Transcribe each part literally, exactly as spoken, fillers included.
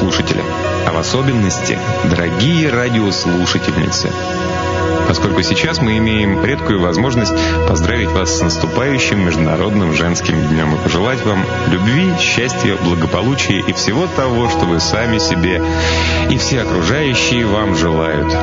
радиослушатели, а в особенности дорогие радиослушательницы, поскольку сейчас мы имеем редкую возможность поздравить вас с наступающим Международным женским днем и пожелать вам любви, счастья, благополучия и всего того, что вы сами себе и все окружающие вам желают.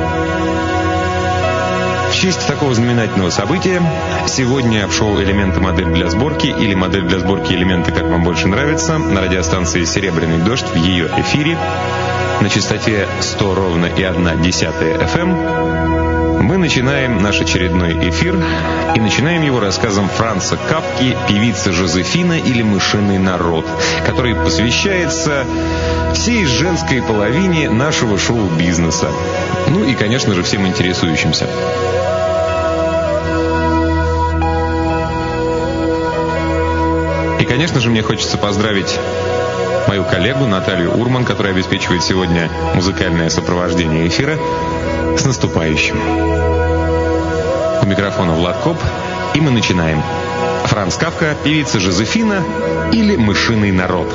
В честь такого знаменательного события сегодня в шоу «Элементы. Модель для сборки» или «Модель для сборки. Элементы. Как вам больше нравится» на радиостанции «Серебряный дождь» в ее эфире на частоте сто ровно и одна десятая эф эм мы начинаем наш очередной эфир и начинаем его рассказом Франца Кафки «Певица Жозефина» или «Мышиный народ», который посвящается всей женской половине нашего шоу-бизнеса. Ну и, конечно же, всем интересующимся. И, конечно же, мне хочется поздравить мою коллегу Наталью Урман, которая обеспечивает сегодня музыкальное сопровождение эфира, с наступающим. У микрофона Влад Коп, и мы начинаем. Франц Кафка, «Певица Жозефина» или «Мышиный народ».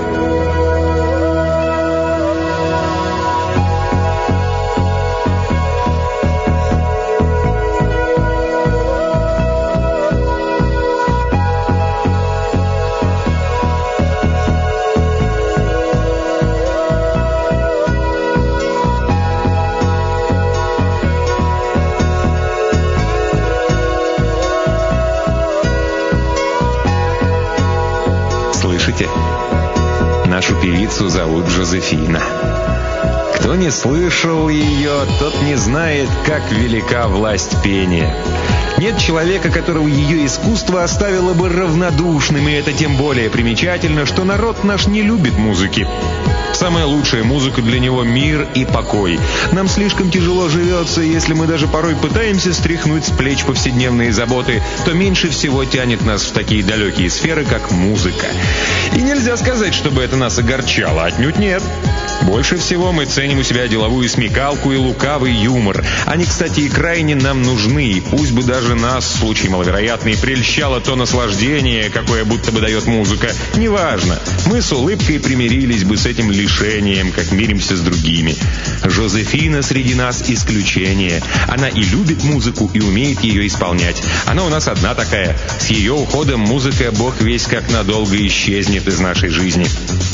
Нашу певицу зовут Жозефина. Кто не слышал ее, тот не знает, как велика власть пения. Нет человека, которого ее искусство оставило бы равнодушным, и это тем более примечательно, что народ наш не любит музыки. Самая лучшая музыка для него — мир и покой. Нам слишком тяжело живется, и если мы даже порой пытаемся стряхнуть с плеч повседневные заботы, то меньше всего тянет нас в такие далекие сферы, как музыка. И нельзя сказать, чтобы это нас огорчало, отнюдь нет. Больше всего мы ценим у себя деловую смекалку и лукавый юмор. Они, кстати, и крайне нам нужны. Пусть бы даже нас, в случае маловероятный, прельщало то наслаждение, какое будто бы дает музыка. Неважно. Мы с улыбкой примирились бы с этим лишением, как миримся с другими. Жозефина среди нас исключение. Она и любит музыку, и умеет ее исполнять. Она у нас одна такая. С ее уходом музыка, бог весть, как надолго исчезнет из нашей жизни.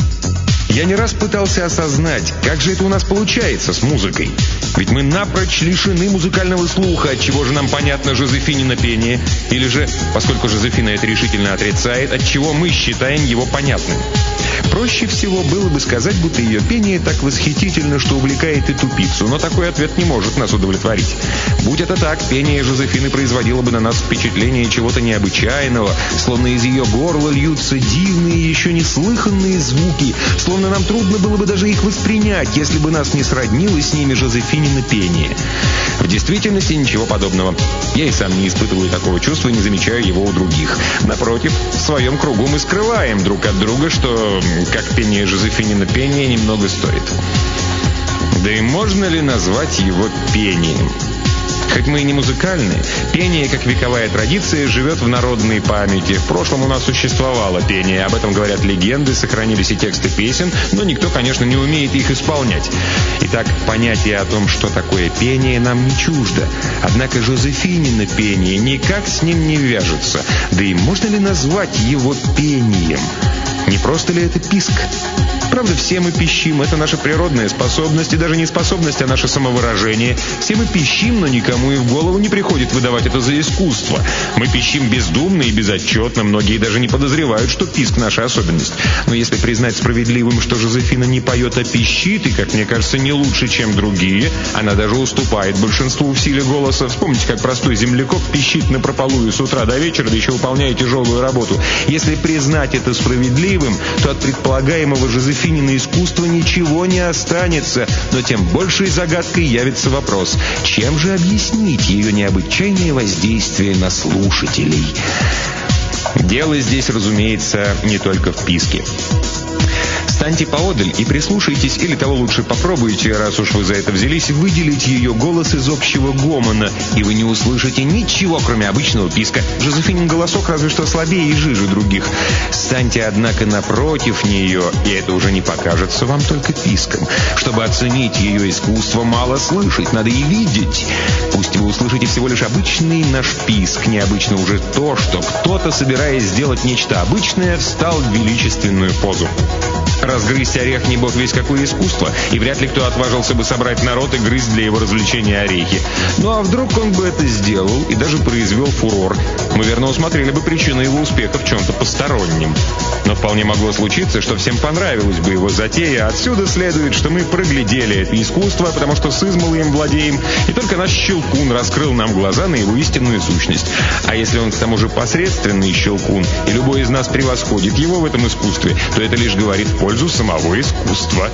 Я не раз пытался осознать, как же это у нас получается с музыкой. Ведь мы напрочь лишены музыкального слуха, отчего же нам понятно Жозефинина пение, или же, поскольку Жозефина это решительно отрицает, отчего мы считаем его понятным. Проще всего было бы сказать, будто ее пение так восхитительно, что увлекает и тупицу, но такой ответ не может нас удовлетворить. Будь это так, пение Жозефины производило бы на нас впечатление чего-то необычайного, словно из ее горла льются дивные, еще неслыханные звуки, словно нам трудно было бы даже их воспринять, если бы нас не сроднило с ними Жозефинина пение. В действительности ничего подобного. Я и сам не испытываю такого чувства, не замечаю его у других. Напротив, в своем кругу мы скрываем друг от друга, что, как пение Жозефинина пение, немного стоит. Да и можно ли назвать его пением? Хоть мы и не музыкальные, пение, как вековая традиция, живет в народной памяти. В прошлом у нас существовало пение, об этом говорят легенды, сохранились и тексты песен, но никто, конечно, не умеет их исполнять. Итак, понятие о том, что такое пение, нам не чуждо. Однако Жозефинина пение никак с ним не вяжется. Да и можно ли назвать его пением? Не просто ли это писк? Правда, все мы пищим, это наша природная способность, и даже не способность, а наше самовыражение. Все мы пищим, но никому и в голову не приходит выдавать это за искусство. Мы пищим бездумно и безотчетно, многие даже не подозревают, что писк — наша особенность. Но если признать справедливым, что Жозефина не поет, а пищит, и, как мне кажется, не лучше, чем другие, она даже уступает большинству в силе голоса. Вспомните, как простой землекоп пищит напропалую с утра до вечера, да еще выполняя тяжелую работу. Если признать это справедливым, то от предполагаемого Жозефина Жозефинина искусства ничего не останется, но тем большей загадкой явится вопрос, чем же объяснить ее необычайное воздействие на слушателей? Дело здесь, разумеется, не только в писке. С Станьте поодаль и прислушайтесь, или того лучше попробуйте, раз уж вы за это взялись, выделить ее голос из общего гомона, и вы не услышите ничего, кроме обычного писка. Жозефинин голосок разве что слабее и жиже других. Станьте, однако, напротив нее, и это уже не покажется вам только писком. Чтобы оценить ее искусство, мало слышать, надо и видеть. Пусть вы услышите всего лишь обычный наш писк, необычно уже то, что кто-то, собираясь сделать нечто обычное, встал в величественную позу. Разгрызть орех не бог весь какое искусство, и вряд ли кто отважился бы собрать народ и грызть для его развлечения орехи. Ну а вдруг он бы это сделал и даже произвел фурор? Мы верно усмотрели бы причину его успеха в чем-то постороннем. Но вполне могло случиться, что всем понравилась бы его затея. Отсюда следует, что мы проглядели это искусство, потому что сызмало им владеем, и только наш щелкун раскрыл нам глаза на его истинную сущность. А если он к тому же посредственный щелкун, и любой из нас превосходит его в этом искусстве, то это лишь говорит в пользу самого искусства.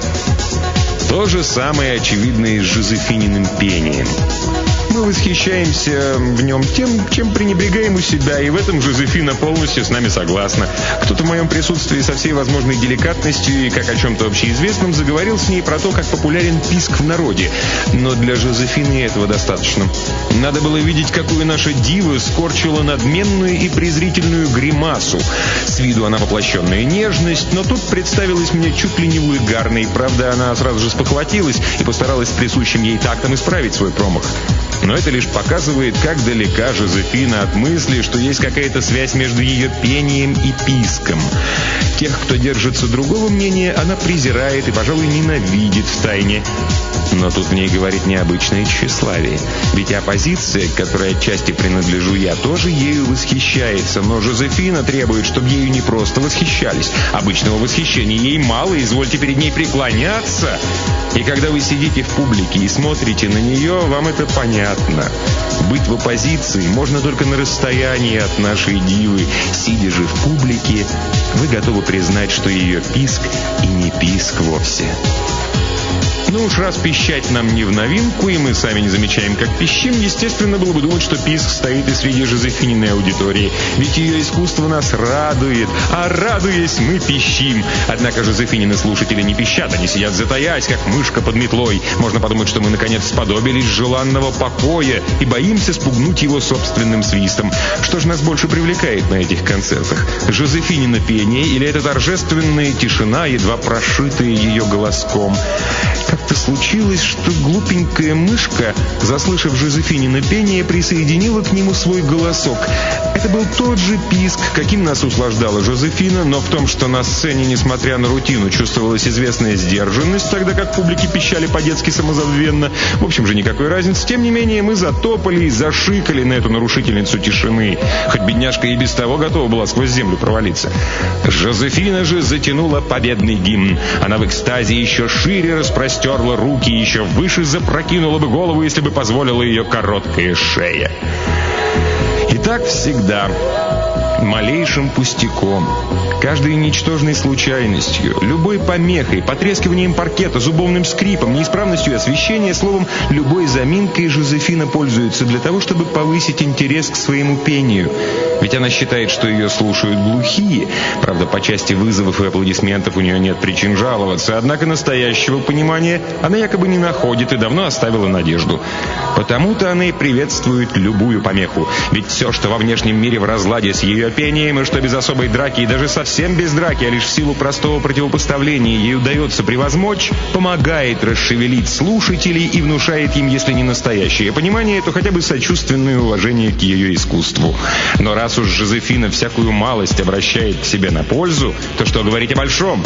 То же самое очевидно и с Жозефининым пением. Мы восхищаемся в нем тем, чем пренебрегаем у себя, и в этом Жозефина полностью с нами согласна. Кто-то в моем присутствии со всей возможной деликатностью и как о чем-то общеизвестном заговорил с ней про то, как популярен писк в народе. Но для Жозефины этого достаточно. Надо было видеть, какую наша дива скорчила надменную и презрительную гримасу. С виду она воплощенная нежность, но тут представилась мне чуть ли не вульгарной. Правда, она сразу же спохватилась и постаралась с присущим ей тактом исправить свой промах. Но это лишь показывает, как далека Жозефина от мысли, что есть какая-то связь между ее пением и писком. Тех, кто держится другого мнения, она презирает и, пожалуй, ненавидит втайне. Но тут в ней говорит необычное тщеславие. Ведь оппозиция, к которой отчасти принадлежу я, тоже ею восхищается. Но Жозефина требует, чтобы ею не просто восхищались. Обычного восхищения ей мало, извольте перед ней преклоняться. И когда вы сидите в публике и смотрите на нее, вам это понятно. Быть в оппозиции можно только на расстоянии от нашей дивы. Сидя же в публике, вы готовы признать, что ее писк и не писк вовсе. Ну уж раз пищать нам не в новинку, и мы сами не замечаем, как пищим, естественно, было бы думать, что писк стоит и среди Жозефининой аудитории. Ведь ее искусство нас радует, а радуясь, мы пищим. Однако Жозефинины слушатели не пищат, они сидят затаясь, как мышка под метлой. Можно подумать, что мы, наконец, сподобились желанного покоя и боимся спугнуть его собственным свистом. Что же нас больше привлекает на этих концертах? Жозефинина пение или эта торжественная тишина, едва прошитая ее голоском? Как-то случилось, что глупенькая мышка, заслышав Жозефинино пение, присоединила к нему свой голосок. Это был тот же писк, каким нас услаждала Жозефина, но в том, что на сцене, несмотря на рутину, чувствовалась известная сдержанность, тогда как публики пищали по-детски самозабвенно. В общем же, никакой разницы. Тем не менее, мы затопали и зашикали на эту нарушительницу тишины. Хоть бедняжка и без того готова была сквозь землю провалиться. Жозефина же затянула победный гимн. Она в экстазе еще шире распростерла руки и еще выше запрокинула бы голову, если бы позволила ее короткая шея. И так всегда. Малейшим пустяком, каждой ничтожной случайностью, любой помехой, потрескиванием паркета, зубовным скрипом, неисправностью освещения, словом, любой заминкой Жозефина пользуется для того, чтобы повысить интерес к своему пению. Ведь она считает, что ее слушают глухие. Правда, по части вызовов и аплодисментов у нее нет причин жаловаться. Однако настоящего понимания она якобы не находит и давно оставила надежду. Потому-то она и приветствует любую помеху. Ведь все, что во внешнем мире в разладе с ее пением, и что без особой драки, и даже совсем без драки, а лишь в силу простого противопоставления ей удается превозмочь, помогает расшевелить слушателей и внушает им, если не настоящее понимание, то хотя бы сочувственное уважение к ее искусству. Но раз уж Жозефина всякую малость обращает к себе на пользу, то что говорить о большом?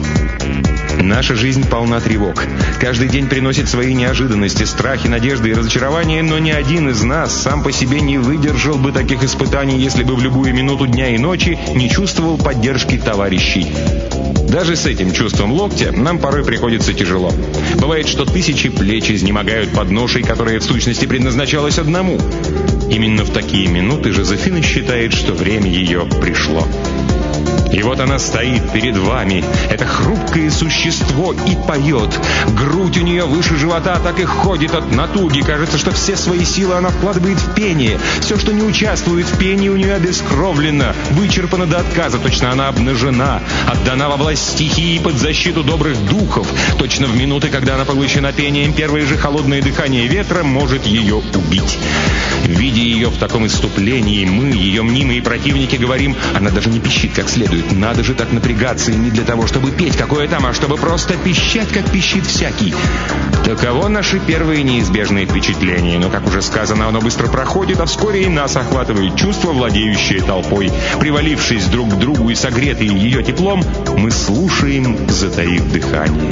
Наша жизнь полна тревог. Каждый день приносит свои неожиданности, страхи, надежды и разочарования, но ни один из нас сам по себе не выдержал бы таких испытаний, если бы в любую минуту дня и ночи не чувствовал поддержки товарищей. Даже с этим чувством локтя нам порой приходится тяжело. Бывает, что тысячи плеч изнемогают под ношей, которая в сущности предназначалась одному. Именно в такие минуты Жозефина считает, что время ее пришло. И вот она стоит перед вами, это хрупкое существо, и поет. Грудь у нее выше живота так и ходит от натуги. Кажется, что все свои силы она вкладывает в пение. Все, что не участвует в пении, у нее обескровлено, вычерпано до отказа. Точно она обнажена, отдана во власть стихии под защиту добрых духов. Точно в минуты, когда она поглощена пением, первое же холодное дыхание ветра может ее убить. Видя ее в таком исступлении, мы, ее мнимые противники, говорим: она даже не пищит как следует. Надо же так напрягаться, и не для того, чтобы петь какое там, а чтобы просто пищать, как пищит всякий. Таково наши первые неизбежные впечатления. Но, как уже сказано, оно быстро проходит, а вскоре и нас охватывает чувство, владеющее толпой. Привалившись друг к другу и согретые ее теплом, мы слушаем, затаив дыхание.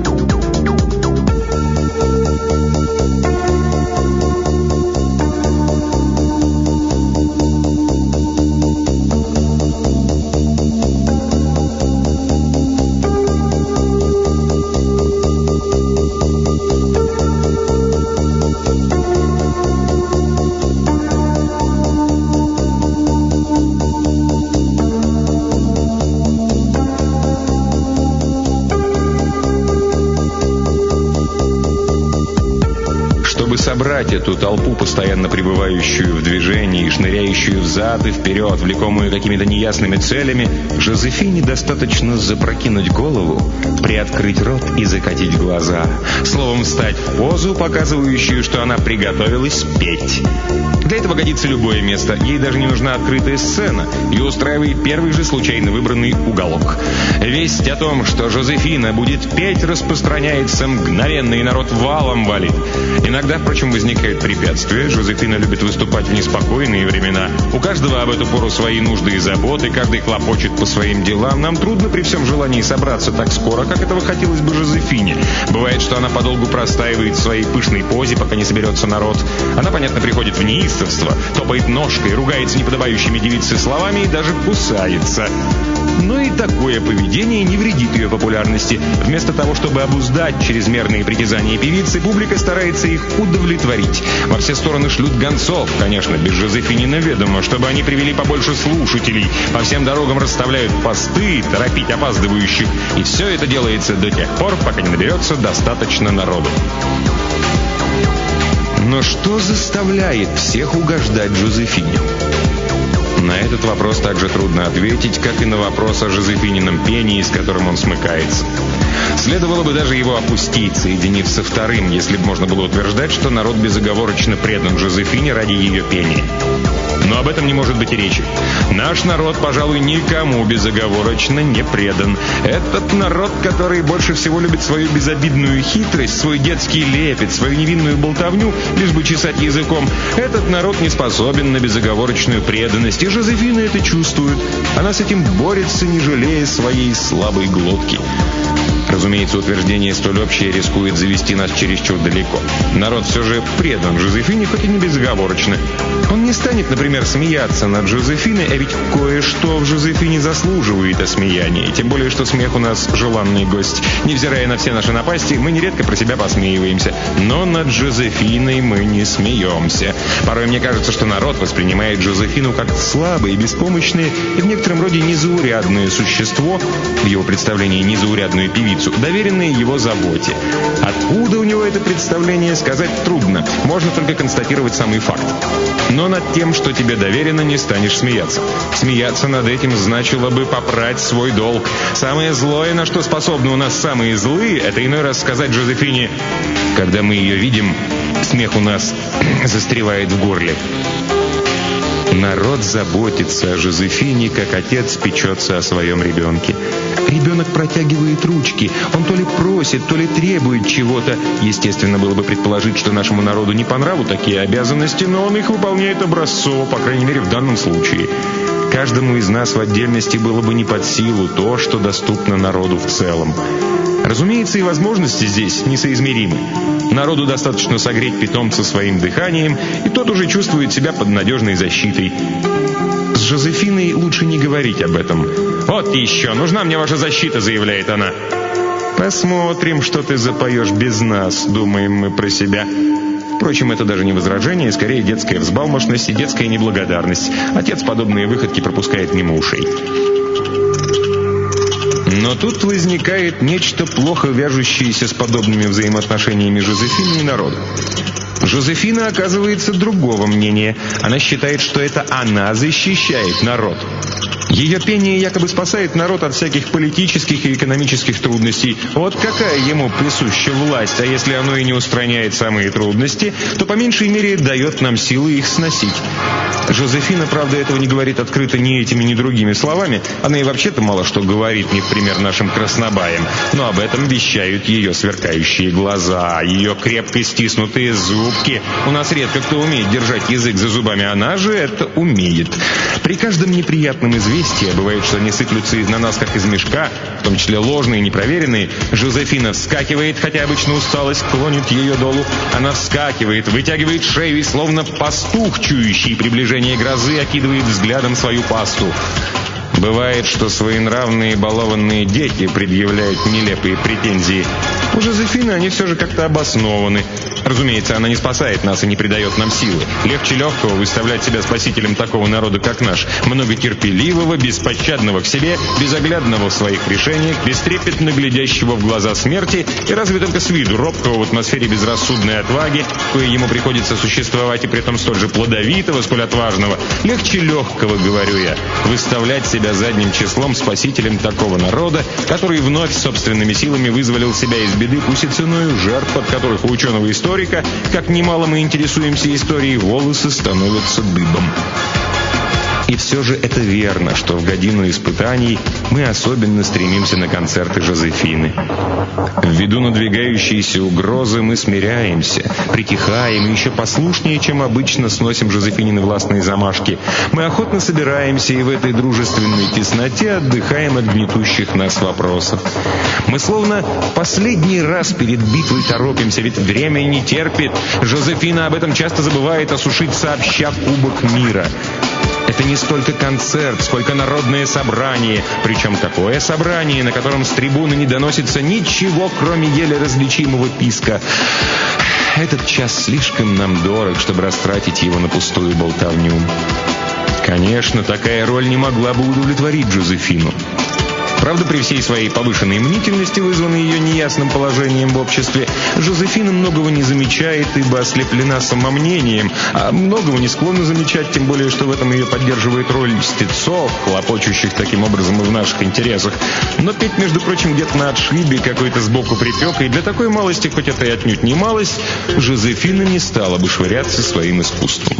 Собрать эту толпу, постоянно пребывающую в движении, шныряющую взад и вперед, влекомую какими-то неясными целями, Жозефине достаточно запрокинуть голову, приоткрыть рот и закатить глаза. Словом, встать в позу, показывающую, что она приготовилась петь. Для этого годится любое место. Ей даже не нужна открытая сцена. Ее устраивает первый же случайно выбранный уголок. Весть о том, что Жозефина будет петь, распространяется мгновенно, и народ валом валит. Иногда, впрочем, возникают препятствия. Жозефина любит выступать в неспокойные времена. У каждого об эту пору свои нужды и заботы, каждый хлопочет по своим делам. Нам трудно при всем желании собраться так скоро, как этого хотелось бы Жозефине. Бывает, что она подолгу простаивает в своей пышной позе, пока не соберется народ. Она, понятно, приходит в неистовство, топает ножкой, ругается неподобающими девице словами и даже кусается. Но и такое поведение не вредит ее популярности. Вместо того, чтобы обуздать чрезмерные притязания певицы, публика старается их удовлетворить. Во все стороны шлют гонцов, конечно, без Жозефинина ведомо, чтобы они привели побольше слушателей. По всем дорогам расставляют посты, торопить опаздывающих. И все это делается до тех пор, пока не наберется достаточно народу. Но что заставляет всех угождать Жозефине? На этот вопрос также трудно ответить, как и на вопрос о Жозефинином пении, с которым он смыкается. Следовало бы даже его опустить, соединив со вторым, если бы можно было утверждать, что народ безоговорочно предан Жозефине ради ее пения. Но об этом не может быть и речи. Наш народ, пожалуй, никому безоговорочно не предан. Этот народ, который больше всего любит свою безобидную хитрость, свой детский лепет, свою невинную болтовню, лишь бы чесать языком, этот народ не способен на безоговорочную преданность, и Жозефина это чувствует. Она с этим борется, не жалея своей слабой глотки. Разумеется, утверждение столь общее рискует завести нас чересчур далеко. Народ все же предан Жозефине, хоть и не безоговорочно. Он не станет, например, смеяться над Жозефиной, а ведь кое-что в Жозефине заслуживает осмеяния. Тем более, что смех у нас желанный гость. Невзирая на все наши напасти, мы нередко про себя посмеиваемся. Но над Жозефиной мы не смеемся. Порой мне кажется, что народ воспринимает Жозефину как слабое, беспомощное и в некотором роде незаурядное существо, в его представлении незаурядную певицу, доверенное его заботе. Откуда у него это представление, сказать трудно. Можно только констатировать самый факт. Но над тем, что тебе доверено, не станешь смеяться. Смеяться над этим значило бы попрать свой долг. Самое злое, на что способны у нас самые злые, это иной раз сказать Жозефине: когда мы ее видим, смех у нас застревает в горле. Народ заботится о Жозефине, как отец печется о своем ребенке. Ребенок протягивает ручки. Он то ли просит, то ли требует чего-то. Естественно, было бы предположить, что нашему народу не по нраву такие обязанности, но он их выполняет образцово, по крайней мере, в данном случае. Каждому из нас в отдельности было бы не под силу то, что доступно народу в целом. Разумеется, и возможности здесь несоизмеримы. Народу достаточно согреть питомца своим дыханием, и тот уже чувствует себя под надежной защитой. С Жозефиной лучше не говорить об этом. «Вот еще, нужна мне ваша защита», — заявляет она. «Посмотрим, что ты запоешь без нас», — думаем мы про себя. Впрочем, это даже не возражение, скорее детская взбалмошность и детская неблагодарность. Отец подобные выходки пропускает мимо ушей. Но тут возникает нечто плохо вяжущееся с подобными взаимоотношениями Жозефины и народа. Жозефина оказывается другого мнения. Она считает, что это она защищает народ. Ее пение якобы спасает народ от всяких политических и экономических трудностей. Вот какая ему присуща власть, а если оно и не устраняет самые трудности, то по меньшей мере дает нам силы их сносить. Жозефина, правда, этого не говорит открыто ни этими, ни другими словами. Она и вообще-то мало что говорит, не в пример нашим краснобаям. Но об этом вещают ее сверкающие глаза, ее крепко стиснутые зубки. У нас редко кто умеет держать язык за зубами, она же это умеет. При каждом неприятном известии, бывает, что они сыплются на нас, как из мешка, в том числе ложные, непроверенные, Жозефина вскакивает, хотя обычно усталость клонит ее долу. Она вскакивает, вытягивает шею и, словно пастух, чующий приближение грозы, окидывает взглядом свою пасту. Бывает, что своенравные балованные дети предъявляют нелепые претензии. У Жозефины они все же как-то обоснованы. Разумеется, она не спасает нас и не придает нам силы. Легче легкого выставлять себя спасителем такого народа, как наш. Многотерпеливого, беспощадного к себе, безоглядного в своих решениях, бестрепетно глядящего в глаза смерти и разве только с виду робкого в атмосфере безрассудной отваги, кое ему приходится существовать, и при этом столь же плодовитого, сколь отважного. Легче легкого, говорю я, выставлять себя задним числом спасителем такого народа, который вновь собственными силами вызволил себя из беды, пусть и ценою жертв, от которых у ученого историка, как немало мы интересуемся историей, волосы становятся дыбом. И все же это верно, что в годину испытаний мы особенно стремимся на концерты Жозефины. Ввиду надвигающейся угрозы мы смиряемся, притихаем и еще послушнее, чем обычно, сносим Жозефинины властные замашки. Мы охотно собираемся и в этой дружественной тесноте отдыхаем от гнетущих нас вопросов. Мы словно последний раз перед битвой торопимся, ведь время не терпит. Жозефина об этом часто забывает осушить сообща кубок мира. Это не столько концерт, сколько народное собрание. Причем такое собрание, на котором с трибуны не доносится ничего, кроме еле различимого писка. Этот час слишком нам дорог, чтобы растратить его на пустую болтовню. Конечно, такая роль не могла бы удовлетворить Жозефину. Правда, при всей своей повышенной мнительности, вызванной ее неясным положением в обществе, Жозефина многого не замечает, ибо ослеплена самомнением, а многого не склонна замечать, тем более, что в этом ее поддерживает роль льстецов, хлопочущих таким образом и в наших интересах. Но петь, между прочим, где-то на отшибе, какой-то сбоку припек, и для такой малости, хоть это и отнюдь не малость, Жозефина не стала бы швыряться своим искусством.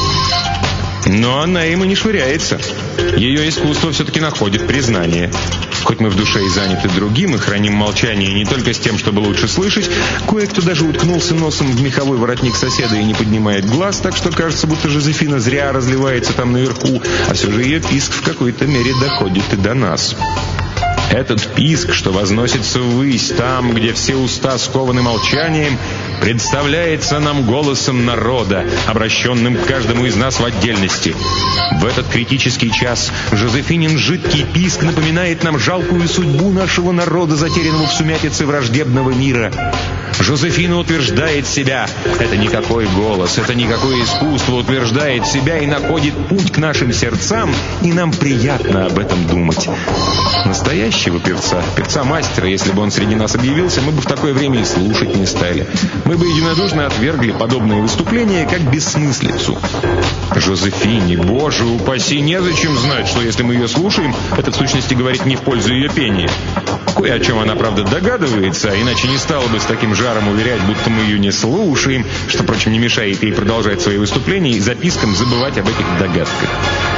Но она им и не швыряется. Ее искусство все-таки находит признание. Хоть мы в душе и заняты другим, и храним молчание не только с тем, чтобы лучше слышать, кое-кто даже уткнулся носом в меховой воротник соседа и не поднимает глаз, так что кажется, будто Жозефина зря разливается там наверху, а все же ее писк в какой-то мере доходит и до нас. Этот писк, что возносится ввысь там, где все уста скованы молчанием, представляется нам голосом народа, обращенным к каждому из нас в отдельности. В этот критический час Жозефинин жидкий писк напоминает нам жалкую судьбу нашего народа, затерянного в сумятице враждебного мира. Жозефина утверждает себя. Это никакой голос, это никакое искусство, утверждает себя и находит путь к нашим сердцам, и нам приятно об этом думать. Настоящего певца, певца-мастера, если бы он среди нас объявился, мы бы в такое время и слушать не стали. Мы бы единодушно отвергли подобные выступления как бессмыслицу. Жозефине, боже упаси, незачем знать, что если мы ее слушаем, это в сущности говорит не в пользу ее пения. Кое о чем она, правда, догадывается, а иначе не стала бы с таким жаром уверять, будто мы ее не слушаем, что, впрочем, не мешает ей продолжать свои выступления и запискам забывать об этих догадках.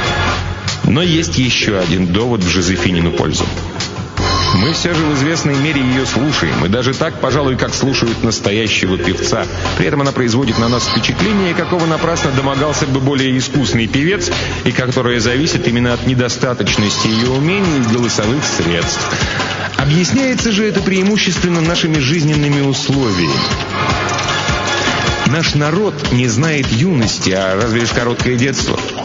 Но есть еще один довод в Жозефинину пользу. Мы все же в известной мере ее слушаем, и даже так, пожалуй, как слушают настоящего певца. При этом она производит на нас впечатление, какого напрасно домогался бы более искусный певец, и которое зависит именно от недостаточности ее умений и голосовых средств. Объясняется же это преимущественно нашими жизненными условиями. Наш народ не знает юности, а разве лишь короткое детство.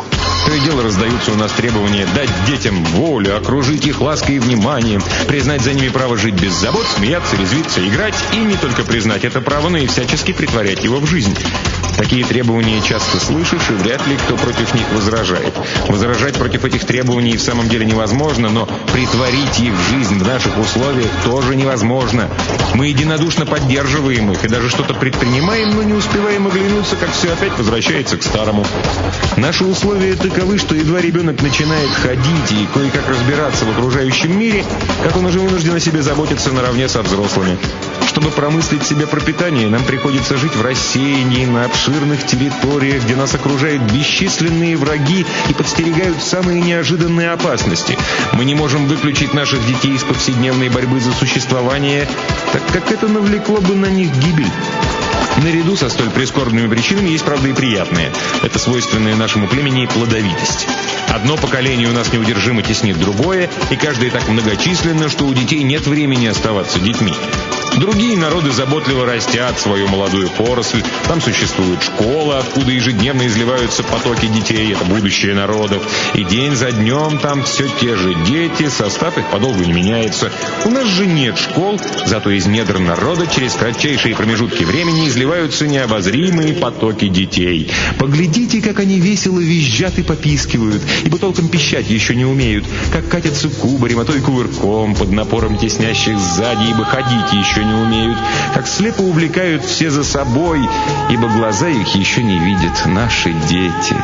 То и дело раздаются у нас требования дать детям волю, окружить их лаской и вниманием, признать за ними право жить без забот, смеяться, резвиться, играть, и не только признать это право, но и всячески претворять его в жизнь. Такие требования часто слышишь, и вряд ли кто против них возражает. Возражать против этих требований в самом деле невозможно, но притворить их в жизнь в наших условиях тоже невозможно. Мы единодушно поддерживаем их и даже что-то предпринимаем, но не успеваем оглянуться, как все опять возвращается к старому. Наши условия таковы, что едва ребенок начинает ходить и кое-как разбираться в окружающем мире, как он уже вынужден о себе заботиться наравне со взрослыми. Чтобы промыслить себе пропитание, нам приходится жить в рассеянии на обширных территориях, где нас окружают бесчисленные враги и подстерегают самые неожиданные опасности. Мы не можем выключить наших детей из повседневной борьбы за существование, так как это навлекло бы на них гибель. Наряду со столь прискорбными причинами есть, правда, и приятные. Это свойственная нашему племени плодовитость. Одно поколение у нас неудержимо теснит другое, и каждое так многочисленно, что у детей нет времени оставаться детьми. Другие народы заботливо растят свою молодую поросль. Там существует школа, откуда ежедневно изливаются потоки детей. Это будущее народов. И день за днем там все те же дети, состав их подолгу не меняется. У нас же нет школ, зато из недр народа через кратчайшие промежутки времени изливаются необозримые потоки детей. Поглядите, как они весело визжат и попискивают, ибо толком пищать еще не умеют, как катятся кубарем, а то и кувырком под напором теснящих сзади, ибо ходить еще не умеют, как слепо увлекают все за собой, ибо глаза их еще не видят, наши дети.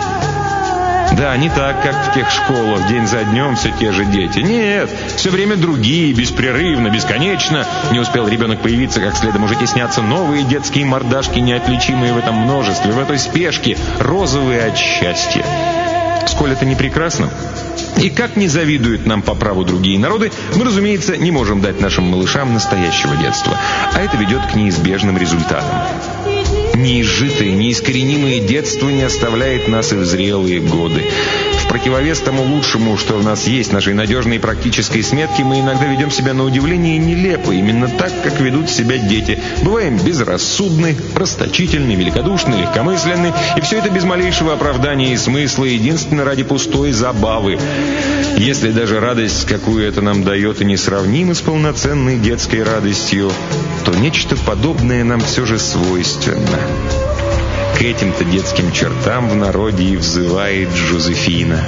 Да, не так, как в тех школах, день за днем все те же дети. Нет, все время другие, беспрерывно, бесконечно. Не успел ребенок появиться, как следом уже теснятся новые детские мордашки, неотличимые в этом множестве, в этой спешке, розовые от счастья. Сколь это не прекрасно. И как не завидуют нам по праву другие народы, мы, разумеется, не можем дать нашим малышам настоящего детства. А это ведет к неизбежным результатам. Неизжитое, неискоренимое детство не оставляет нас и в зрелые годы. В противовес тому лучшему, что в нас есть, нашей надежной и практической сметке, мы иногда ведем себя на удивление нелепо, именно так, как ведут себя дети. Бываем безрассудны, расточительны, великодушны, легкомысленны, и все это без малейшего оправдания и смысла, единственно ради пустой забавы. Если даже радость, какую это нам дает, и несравнима с полноценной детской радостью, то нечто подобное нам все же свойственно. К этим-то детским чертам в народе и взывает Жозефина.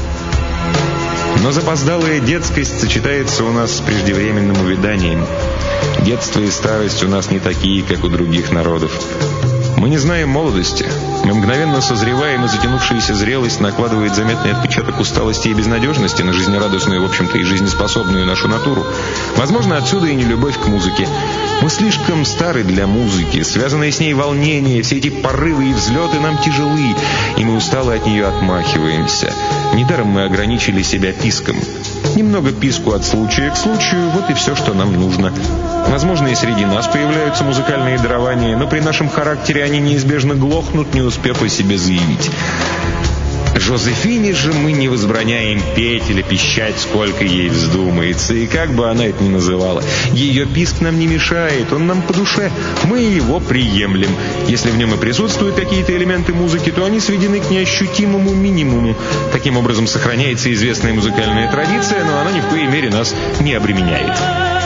Но запоздалая детскость сочетается у нас с преждевременным увяданием. Детство и старость у нас не такие, как у других народов. Мы не знаем молодости. Мы мгновенно созреваем, и затянувшаяся зрелость накладывает заметный отпечаток усталости и безнадежности на жизнерадостную, в общем-то, и жизнеспособную нашу натуру. Возможно, отсюда и нелюбовь к музыке. Мы слишком стары для музыки, связанные с ней волнения, все эти порывы и взлеты нам тяжелы, и мы устало от нее отмахиваемся. Недаром мы ограничили себя писком. Немного писку от случая к случаю, вот и все, что нам нужно. Возможно, и среди нас появляются музыкальные дарования, но при нашем характере они неизбежно глохнут, не успев о себе заявить. Жозефине же мы не возбраняем петь или пищать, сколько ей вздумается, и как бы она это ни называла. Ее писк нам не мешает, он нам по душе, мы его приемлем. Если в нем и присутствуют какие-то элементы музыки, то они сведены к неощутимому минимуму. Таким образом сохраняется известная музыкальная традиция, но она ни в коей мере нас не обременяет.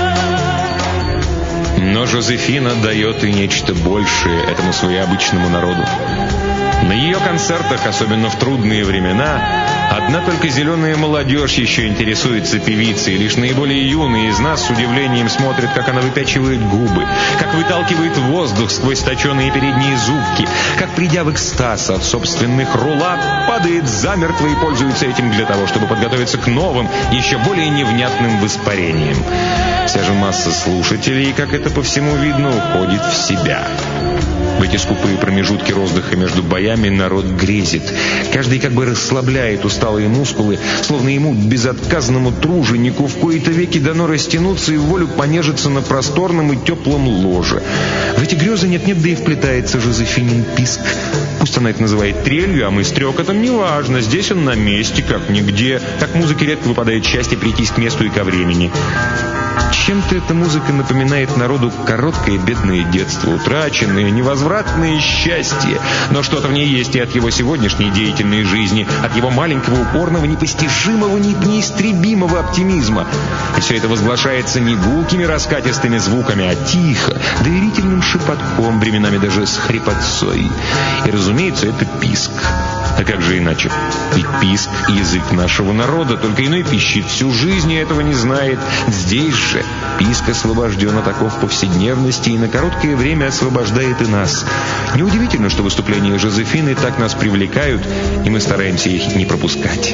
Но Жозефина дает и нечто большее этому своеобычному народу. На ее концертах, особенно в трудные времена, одна только зеленая молодежь еще интересуется певицей. Лишь наиболее юные из нас с удивлением смотрят, как она выпячивает губы, как выталкивает воздух сквозь точеные передние зубки, как, придя в экстаз от собственных рулат, падает замертво и пользуется этим для того, чтобы подготовиться к новым, еще более невнятным воспарениям. Вся же масса слушателей, как это по всему видно, уходит в себя. В эти скупые промежутки роздыха между боями народ грезит. Каждый как бы расслабляет усталые мускулы, словно ему, безотказному труженику, в кои-то веки дано растянуться и в волю понежиться на просторном и теплом ложе. В эти грезы нет-нет, да и вплетается Жозефинин писк. Пусть она это называет трелью, а мы стрекотом, неважно. Здесь он на месте, как нигде. Как музыке редко выпадает счастье прийтись к месту и ко времени. Чем-то эта музыка напоминает народу короткое бедное детство, утраченное, невозвратное счастье. Но что-то в ней есть и от его сегодняшней деятельной жизни, от его маленького, упорного, непостижимого, неистребимого оптимизма. И все это возглашается не гулкими раскатистыми звуками, а тихо, доверительным шепотком, временами даже с хрипотцой. И, разумеется, это писк. А как же иначе? Ведь писк — язык нашего народа, только иной пищит всю жизнь и этого не знает. Здесь же писк освобожден от оков повседневности и на короткое время освобождает и нас. Неудивительно, что выступления Жозефины так нас привлекают, и мы стараемся их не пропускать.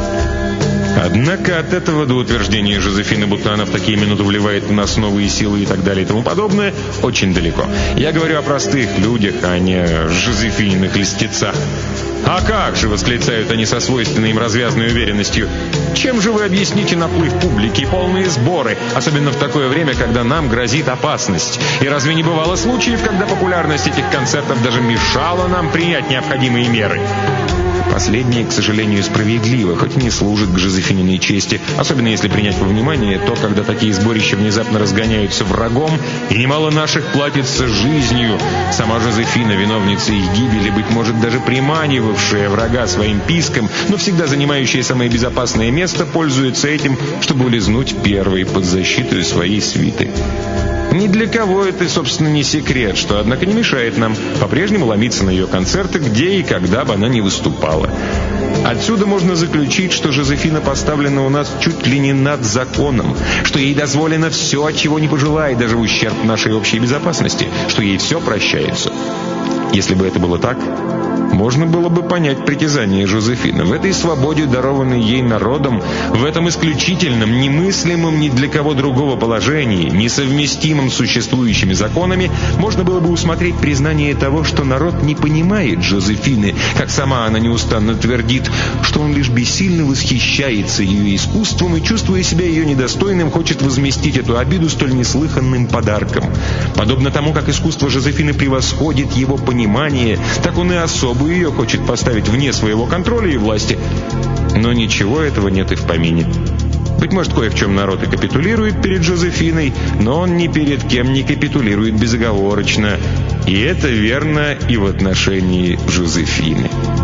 Однако от этого до утверждения Жозефины, будто она в такие минуты вливает в нас новые силы и так далее и тому подобное, очень далеко. Я говорю о простых людях, а не о Жозефининых льстецах. «А как же!» — восклицают они со свойственной им развязной уверенностью. «Чем же вы объясните наплыв публики и полные сборы, особенно в такое время, когда нам грозит опасность? И разве не бывало случаев, когда популярность этих концертов даже мешала нам принять необходимые меры?» Последнее, к сожалению, справедливо, хоть и не служит к Жозефининой чести, особенно если принять во внимание то, когда такие сборища внезапно разгоняются врагом, и немало наших платится жизнью. Сама Жозефина, виновница их гибели, быть может, даже приманивавшая врага своим писком, но всегда занимающая самое безопасное место, пользуется этим, чтобы улизнуть первой под защиту своей свиты. Ни для кого это, собственно, не секрет, что, однако, не мешает нам по-прежнему ломиться на ее концерты, где и когда бы она ни выступала. Отсюда можно заключить, что Жозефина поставлена у нас чуть ли не над законом, что ей дозволено все, чего не пожелает, даже в ущерб нашей общей безопасности, что ей все прощается. Если бы это было так, можно было бы понять притязание Жозефины. В этой свободе, дарованной ей народом, в этом исключительном, немыслимом ни для кого другого положении, несовместимом с существующими законами, можно было бы усмотреть признание того, что народ не понимает Жозефины, как сама она неустанно твердит, что он лишь бессильно восхищается ее искусством и, чувствуя себя ее недостойным, хочет возместить эту обиду столь неслыханным подарком. Подобно тому, как искусство Жозефины превосходит его понимание, так он и особо ее хочет поставить вне своего контроля и власти. Но ничего этого нет и в помине. Быть может, кое в чем народ и капитулирует перед Жозефиной, но он ни перед кем не капитулирует безоговорочно. И это верно и в отношении Жозефины.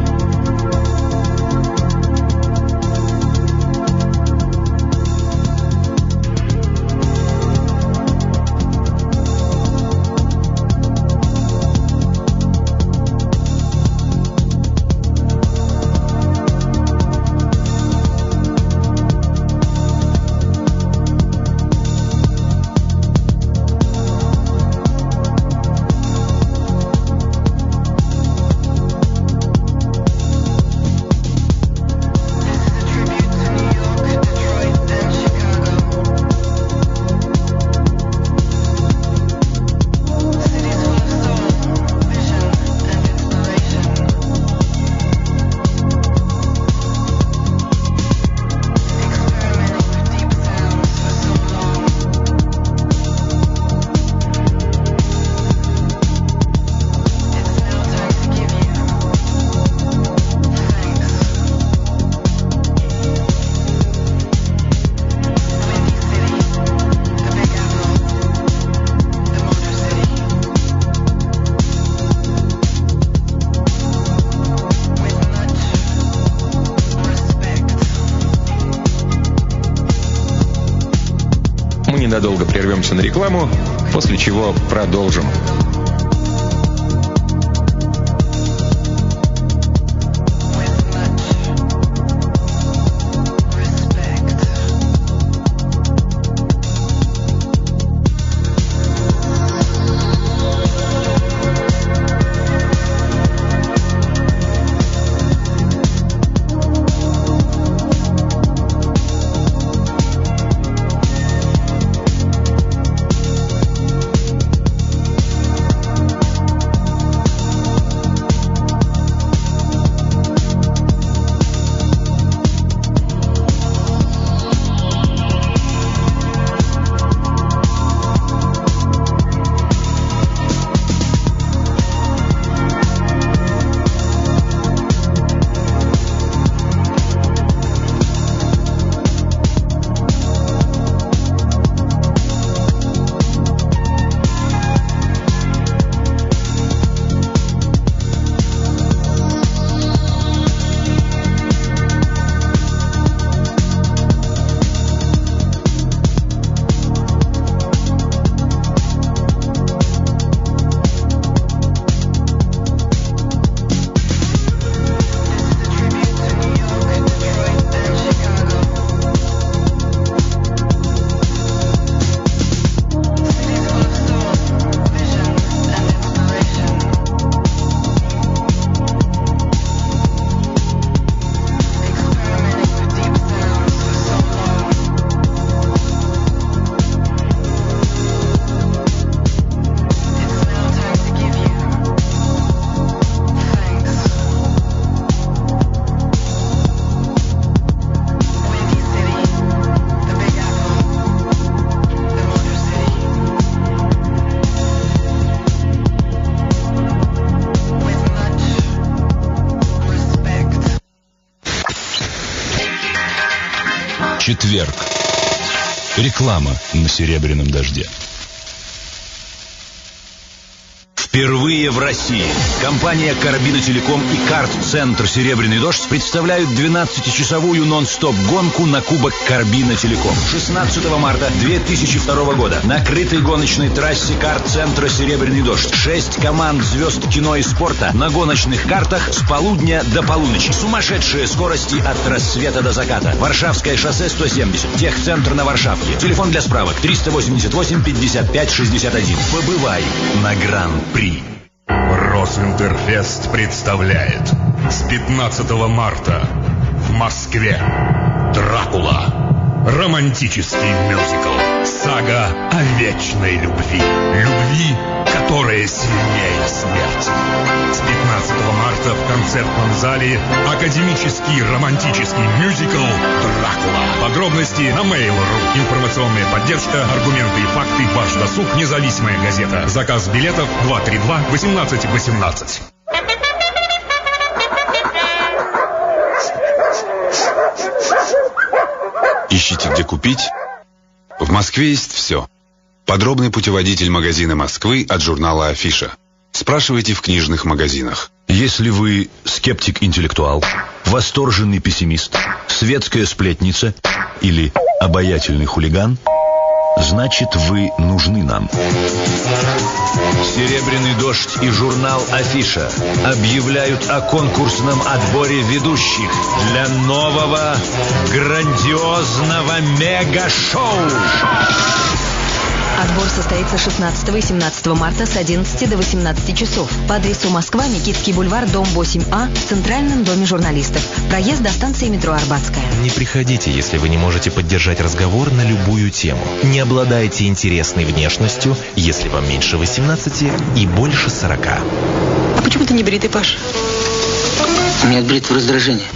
Ненадолго прервемся на рекламу, после чего продолжим. Четверг. Реклама на «Серебряном дожде». Впервые в России компания «Карбида-Телеком» и карт-центр «Серебряный дождь» представляют двенадцатичасовую нон-стоп-гонку на Кубок «Карбина-Телеком». шестнадцатого марта две тысячи второго года на крытой гоночной трассе карт-центра «Серебряный дождь». Шесть команд звезд кино и спорта на гоночных картах с полудня до полуночи. Сумасшедшие скорости от рассвета до заката. Варшавское шоссе сто семьдесят. Техцентр на Варшавке. Телефон для справок триста восемьдесят восемь пятьдесят пять шестьдесят один. Побывай на Гран-при. Росинтерфест представляет с пятнадцатого марта в Москве «Дракула». Романтический мюзикл. Сага о вечной любви. Любви, которая сильнее смерти. С пятнадцатого марта в концертном зале академический романтический мюзикл «Дракула». Подробности на Mail.ru. Информационная поддержка, аргументы и факты, ваш досуг, независимая газета. Заказ билетов два три два восемнадцать восемнадцать. Ищите, где купить? В Москве есть все. Подробный путеводитель магазина Москвы от журнала «Афиша». Спрашивайте в книжных магазинах. Если вы скептик-интеллектуал, восторженный пессимист, светская сплетница или обаятельный хулиган, значит, вы нужны нам. «Серебряный дождь» и журнал «Афиша» объявляют о конкурсном отборе ведущих для нового грандиозного мега-шоу. Отбор состоится шестнадцатого и семнадцатого марта с одиннадцати до восемнадцати часов по адресу Москва, Никитский бульвар, дом восемь А, в Центральном доме журналистов. Проезд до станции метро Арбатская. Не приходите, если вы не можете поддержать разговор на любую тему. Не обладаете интересной внешностью, если вам меньше восемнадцати и больше сорока. А почему ты не бритый, Паш? У меня от бритвы раздражение.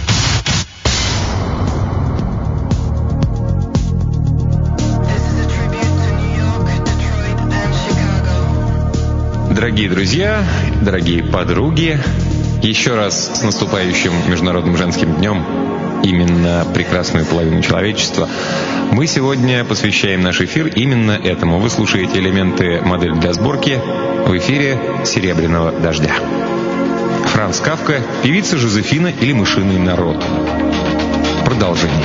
Дорогие друзья, дорогие подруги, еще раз с наступающим Международным женским днем, именно прекрасную половину человечества. Мы сегодня посвящаем наш эфир именно этому. Вы слушаете элементы «Модель для сборки» в эфире «Серебряного дождя». Франц Кафка, певица Жозефина или «Мышиный народ». Продолжение.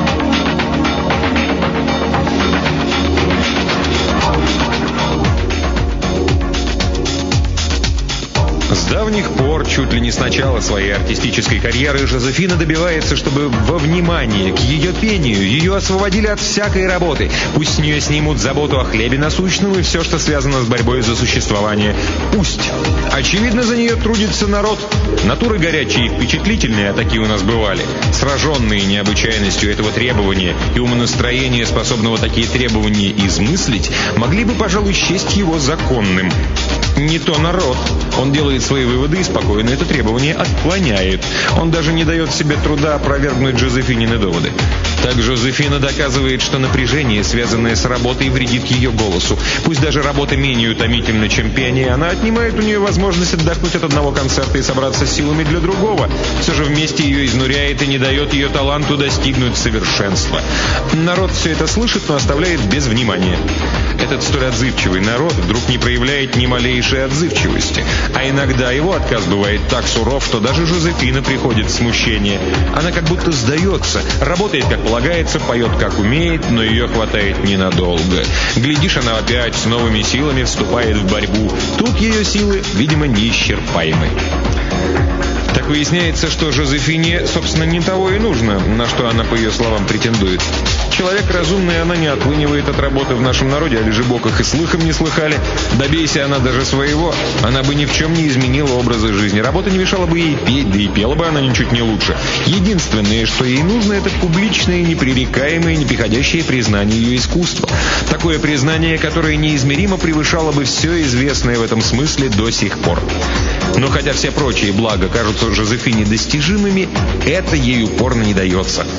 С давних пор, чуть ли не с начала своей артистической карьеры, Жозефина добивается, чтобы во внимание к ее пению ее освободили от всякой работы. Пусть с нее снимут заботу о хлебе насущном и все, что связано с борьбой за существование. Пусть. Очевидно, за нее трудится народ. Натуры горячие и впечатлительные, а такие у нас бывали, сраженные необычайностью этого требования и умонастроения, способного такие требования измыслить, могли бы, пожалуй, счесть его законным. Не то народ. Он делает свои выводы и спокойно это требование отклоняет. Он даже не дает себе труда опровергнуть Жозефинины доводы. Так Жозефина доказывает, что напряжение, связанное с работой, вредит ее голосу. Пусть даже работа менее утомительна, чем пение, она отнимает у нее возможность отдохнуть от одного концерта и собраться с силами для другого. Все же вместе ее изнуряет и не дает ее таланту достигнуть совершенства. Народ все это слышит, но оставляет без внимания. Этот столь отзывчивый народ вдруг не проявляет ни малейшей отзывчивости. А иногда его отказ бывает так суров, что даже Жозефина приходит в смущение. Она как будто сдается, работает как полагается, поет как умеет, но ее хватает ненадолго. Глядишь, она опять с новыми силами вступает в борьбу. Тут ее силы, видимо, неисчерпаемы. Так выясняется, что Жозефине, собственно, не того и нужно, на что она, по ее словам, претендует. Человек разумный, она не отлынивает от работы в нашем народе, а лежебоках и слыхом не слыхали. Добейся она даже своего, она бы ни в чем не изменила образа жизни. Работа не мешала бы ей петь, да и пела бы она ничуть не лучше. Единственное, что ей нужно, это публичное, непререкаемое, неприходящее признание ее искусства. Такое признание, которое неизмеримо превышало бы все известное в этом смысле до сих пор. Но хотя все прочие блага кажутся Жозефине достижимыми, это ей упорно не дается.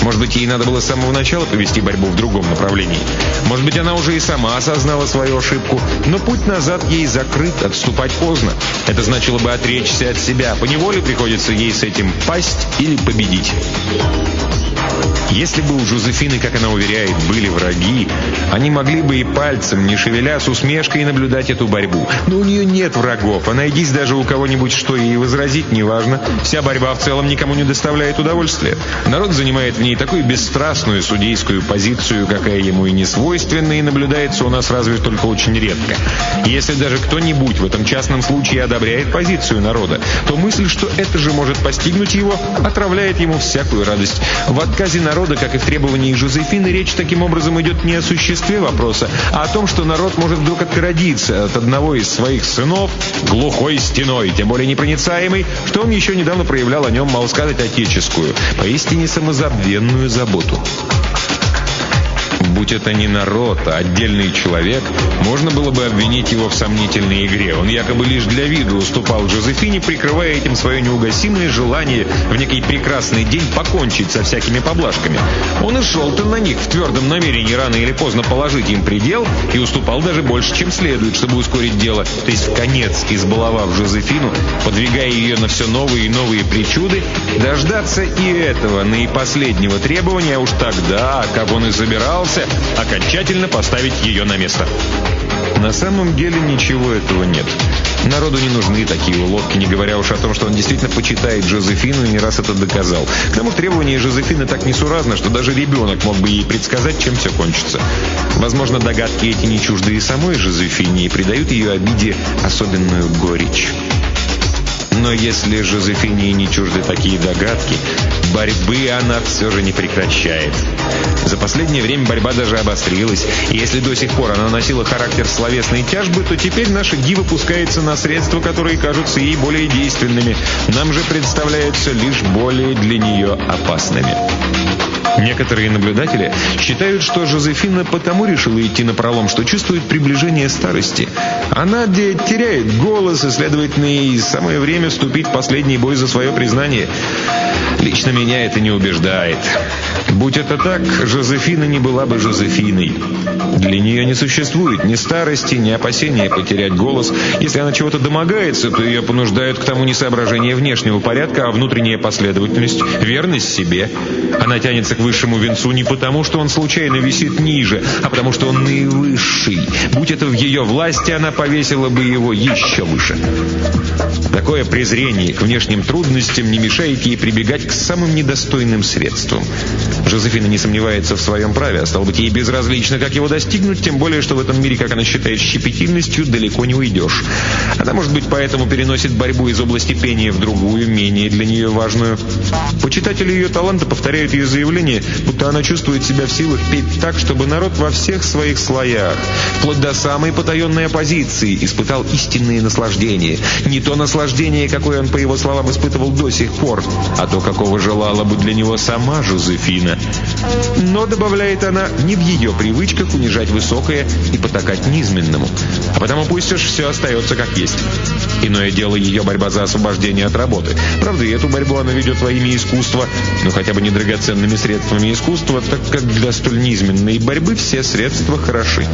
Может быть, ей надо было с самого начала повести борьбу в другом направлении. Может быть, она уже и сама осознала свою ошибку, но путь назад ей закрыт, отступать поздно. Это значило бы отречься от себя. Поневоле приходится ей с этим пасть или победить. Если бы у Жозефины, как она уверяет, были враги, они могли бы и пальцем, не шевеля, с усмешкой наблюдать эту борьбу. Но у нее нет врагов, а найдись даже у кого-нибудь, что ей возразить, неважно. Вся борьба в целом никому не доставляет удовольствия. Народ занимает в ней такую бесстрастную судейскую позицию, какая ему и не свойственна, и наблюдается у нас разве только очень редко. Если даже кто-нибудь в этом частном случае одобряет позицию народа, то мысль, что это же может постигнуть его, отравляет ему всякую радость. В отказе народа, как и в требовании Жозефины, речь таким образом идет не о существе вопроса, а о том, что народ может вдруг отгородиться от одного из своих сынов глухой стеной, тем более непроницаемой, что он еще недавно проявлял о нем, мало сказать, отеческую, поистине самозабвенную заботу. Будь это не народ, а отдельный человек, можно было бы обвинить его в сомнительной игре. Он якобы лишь для виду уступал Жозефине, прикрывая этим свое неугасимое желание в некий прекрасный день покончить со всякими поблажками. Он и шел-то на них в твердом намерении рано или поздно положить им предел и уступал даже больше, чем следует, чтобы ускорить дело, то есть в конец избаловав Жозефину, подвигая ее на все новые и новые причуды, дождаться и этого наипоследнего требования, а уж тогда, как он и собирался, окончательно поставить ее на место. На самом деле ничего этого нет. Народу не нужны такие уловки, не говоря уж о том, что он действительно почитает Жозефину и не раз это доказал. К тому же требования Жозефины так несуразны, что даже ребенок мог бы ей предсказать, чем все кончится. Возможно, догадки эти не чужды и самой Жозефине и придают ее обиде особенную горечь. Но если Жозефине и не чужды такие догадки, борьбы она все же не прекращает. За последнее время борьба даже обострилась, и если до сих пор она носила характер словесной тяжбы, то теперь наша дива пускается на средства, которые кажутся ей более действенными, нам же представляются лишь более для нее опасными. Некоторые наблюдатели считают, что Жозефина потому решила идти напролом, что чувствует приближение старости. Она теряет голос, и, следовательно, ей самое время вступить в последний бой за свое признание. Лично меня это не убеждает. Будь это так, Жозефина не была бы Жозефиной. Для нее не существует ни старости, ни опасения потерять голос. Если она чего-то домогается, то ее понуждают к тому не соображения внешнего порядка, а внутренняя последовательность, верность себе. Она тянется к высшему венцу не потому, что он случайно висит ниже, а потому, что он наивысший. Будь это в ее власти, она повесила бы его еще выше. Такое презрение к внешним трудностям не мешает ей прибегать к самым недостойным средствам. Жозефина не сомневается в своем праве, а стало быть, ей безразлично, как его достигнуть, тем более, что в этом мире, как она считает, щепетильностью далеко не уйдешь. Она, может быть, поэтому переносит борьбу из области пения в другую, менее для нее важную. Почитатели ее таланта повторяют ее заявление, будто она чувствует себя в силах петь так, чтобы народ во всех своих слоях, вплоть до самой потаенной оппозиции, испытал истинные наслаждения. Не то наслаждение, какое он, по его словам, испытывал до сих пор, а то, какого желала бы для него сама Жозефина. Но, добавляет она, не в ее привычках унижать высокое и потакать низменному. А потому пусть уж все остается как есть. Иное дело ее борьба за освобождение от работы. Правда, и эту борьбу она ведет во имя искусства, но хотя бы не драгоценными средствами искусства, так как для столь низменной борьбы все средства хороши.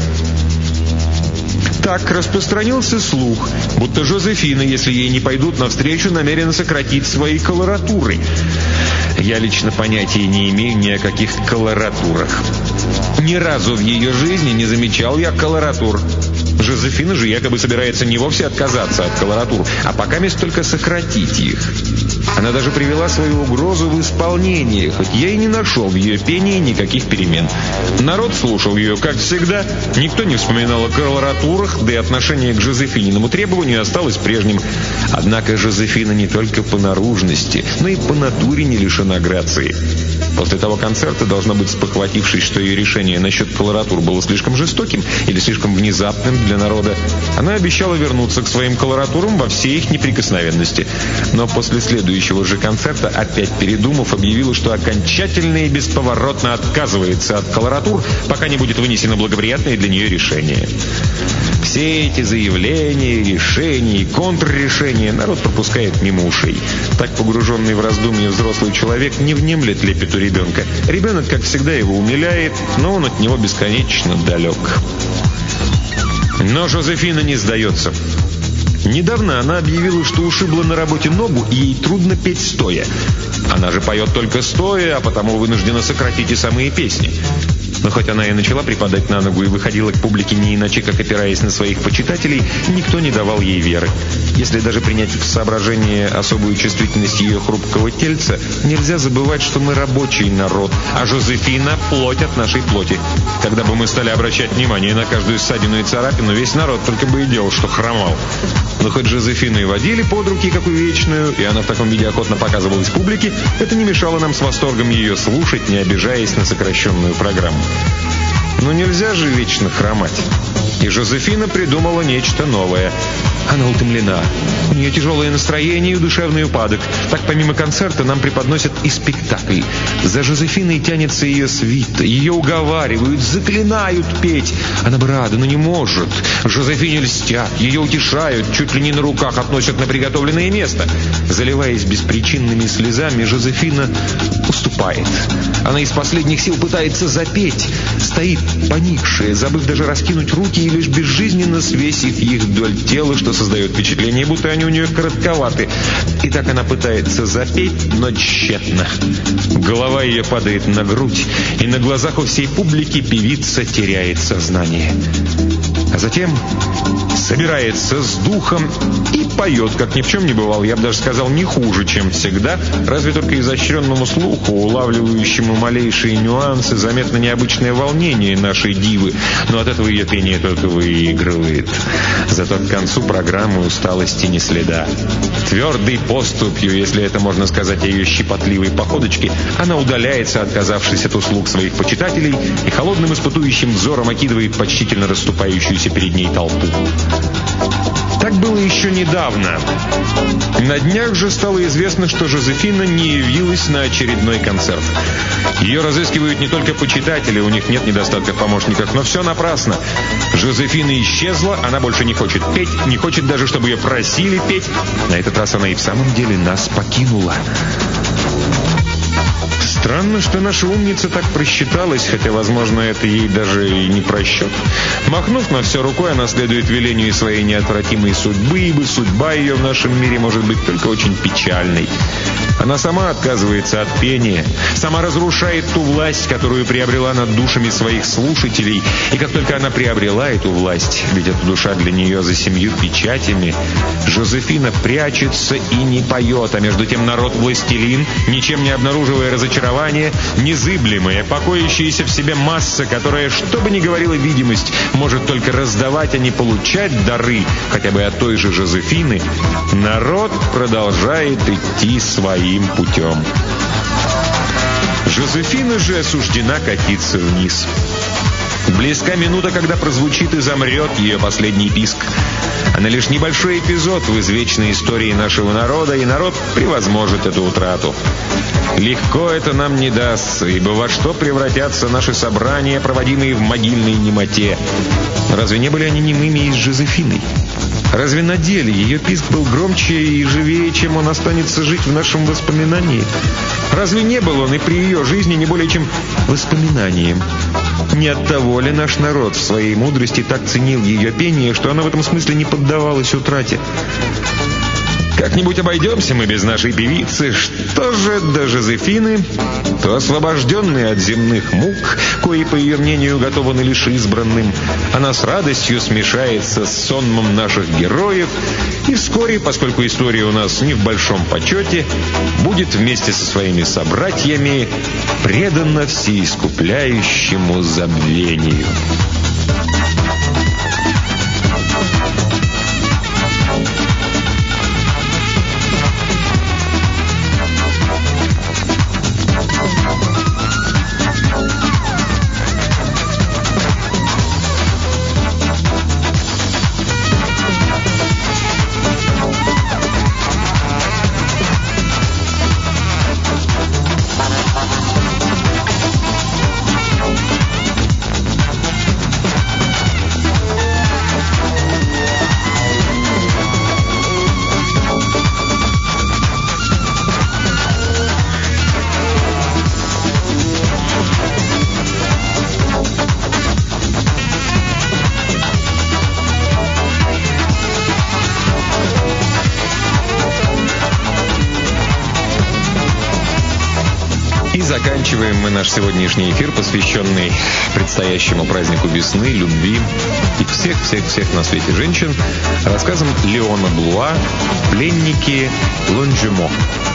Так распространился слух, будто Жозефина, если ей не пойдут навстречу, намерена сократить свои колоратуры. Я лично понятия не имею ни о каких колоратурах. Ни разу в ее жизни не замечал я колоратур. Жозефина же якобы собирается не вовсе отказаться от колоратур, а пока мест только сократить их. Она даже привела свою угрозу в исполнение, хоть я и не нашел в ее пении никаких перемен. Народ слушал ее, как всегда, никто не вспоминал о колоратурах, да и отношение к Жозефининому требованию осталось прежним. Однако Жозефина не только по наружности, но и по натуре не лишена грации. После того концерта, должно быть, спохватившись, что ее решение насчет колоратур было слишком жестоким или слишком внезапным для народа. Она обещала вернуться к своим колоратурам во всей их неприкосновенности. Но после следующего же концерта, опять передумав, объявила, что окончательно и бесповоротно отказывается от колоратур, пока не будет вынесено благоприятное для нее решение. Все эти заявления, решения и контррешения народ пропускает мимо ушей. Так погруженный в раздумья взрослый человек не внемлет лепету ребенка. Ребенок, как всегда, его умиляет, но он от него бесконечно далек. Но Жозефина не сдается. Недавно она объявила, что ушибла на работе ногу, и ей трудно петь стоя. Она же поет только стоя, а потому вынуждена сократить и самые песни. Но хоть она и начала припадать на ногу и выходила к публике не иначе, как опираясь на своих почитателей, никто не давал ей веры. Если даже принять в соображение особую чувствительность ее хрупкого тельца, нельзя забывать, что мы рабочий народ, а Жозефина – плоть от нашей плоти. Когда бы мы стали обращать внимание на каждую ссадину и царапину, весь народ только бы и делал, что хромал. Но хоть Жозефину и водили под руки, как увечную, и она в таком виде охотно показывалась публике, это не мешало нам с восторгом ее слушать, не обижаясь на сокращенную программу. Но нельзя же вечно хромать. И Жозефина придумала нечто новое. Она утомлена. У нее тяжелое настроение и душевный упадок. Так, помимо концерта, нам преподносят и спектакль. За Жозефиной тянется ее свита. Ее уговаривают, заклинают петь. Она бы рада, но не может. Жозефине льстят, ее утешают, чуть ли не на руках относят на приготовленное место. Заливаясь беспричинными слезами, Жозефина уступает. Она из последних сил пытается запеть. Стоит поникшая, забыв даже раскинуть руки и лишь безжизненно свесив их вдоль тела, что создает впечатление, будто они у нее коротковаты. И так она пытается запеть, но тщетно. Голова ее падает на грудь, и на глазах у всей публики певица теряет сознание. А затем собирается с духом и поет, как ни в чем не бывало. Я бы даже сказал, не хуже, чем всегда. Разве только изощренному слуху, улавливающему малейшие нюансы, заметно необычное волнение нашей дивы. Но от этого ее пение только выигрывает. Зато к концу программы усталости не следа. Твердой поступью, если это можно сказать о ее щепотливой походочке, она удаляется, отказавшись от услуг своих почитателей, и холодным испытующим взором окидывает почтительно расступающуюся перед ней толпу. Так было еще недавно. На днях же стало известно, что Жозефина не явилась на очередной концерт. Ее разыскивают не только почитатели, у них нет недостатка в помощниках, но все напрасно. Жозефина исчезла, она больше не хочет петь, не хочет даже, чтобы ее просили петь. На этот раз она и в самом деле нас покинула. Странно, что наша умница так просчиталась, хотя, возможно, это ей даже и не просчет. Махнув на все рукой, она следует велению своей неотвратимой судьбы, ибо судьба ее в нашем мире может быть только очень печальной. Она сама отказывается от пения, сама разрушает ту власть, которую приобрела над душами своих слушателей. И как только она приобрела эту власть, ведь эта душа для нее за семью печатями, Жозефина прячется и не поет, а между тем народ-властелин, ничем не обнаруживая разочарования, незыблемая, покоящаяся в себе масса, которая, что бы ни говорила видимость, может только раздавать, а не получать дары, хотя бы от той же Жозефины, народ продолжает идти своим путем. Жозефина же осуждена катиться вниз. Близка минута, когда прозвучит и замрет ее последний писк. Она лишь небольшой эпизод в извечной истории нашего народа, и народ превозможет эту утрату. Легко это нам не дастся, ибо во что превратятся наши собрания, проводимые в могильной немоте? Разве не были они немыми и с Жозефиной? Разве на деле ее писк был громче и живее, чем он останется жить в нашем воспоминании? Разве не был он и при ее жизни не более чем воспоминанием? Не оттого ли наш народ в своей мудрости так ценил ее пение, что она в этом смысле не поддавалась утрате? Как-нибудь обойдемся мы без нашей певицы. Что же до Жозефины, то освобожденная от земных мук, кои, по ее мнению, готованы лишь избранным, она с радостью смешается с сонмом наших героев и вскоре, поскольку история у нас не в большом почете, будет вместе со своими собратьями предана всеискупляющему забвению. заканчиваем мы наш сегодняшний эфир, посвященный предстоящему празднику весны, любви и всех-всех-всех на свете женщин, рассказом Леона Блуа «Пленники Лонжюмо».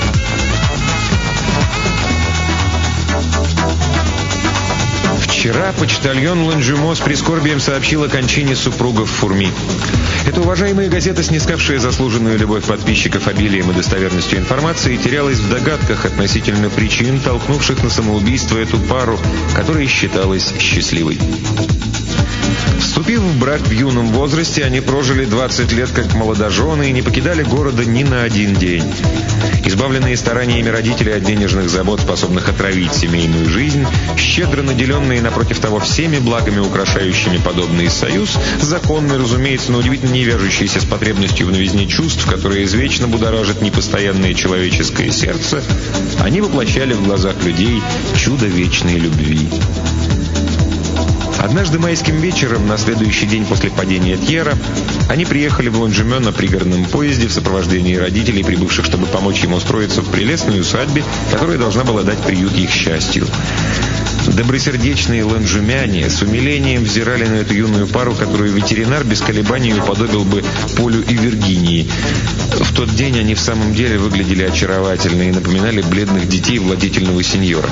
Вчера почтальон Лонжюмо с прискорбием сообщил о кончине супругов Фурми. Эта уважаемая газета, снискавшая заслуженную любовь подписчиков обилием и достоверностью информации, терялась в догадках относительно причин, толкнувших на самоубийство эту пару, которая считалась счастливой. Вступив в брак в юном возрасте, они прожили двадцать лет как молодожены и не покидали города ни на один день. Избавленные стараниями родителей от денежных забот, способных отравить семейную жизнь, щедро наделенные, напротив того, всеми благами, украшающими подобный союз, законный, разумеется, но удивительно не вяжущийся с потребностью в новизне чувств, которые извечно будоражит непостоянное человеческое сердце, они воплощали в глазах людей чудо вечной любви. Однажды майским вечером, на следующий день после падения Тьера, они приехали в Лонжюмо на пригородном поезде в сопровождении родителей, прибывших, чтобы помочь им устроиться в прелестной усадьбе, которая должна была дать приют их счастью. Добросердечные лонжумяне с умилением взирали на эту юную пару, которую ветеринар без колебаний уподобил бы Полю и Виргинии. В тот день они в самом деле выглядели очаровательно и напоминали бледных детей владетельного сеньора.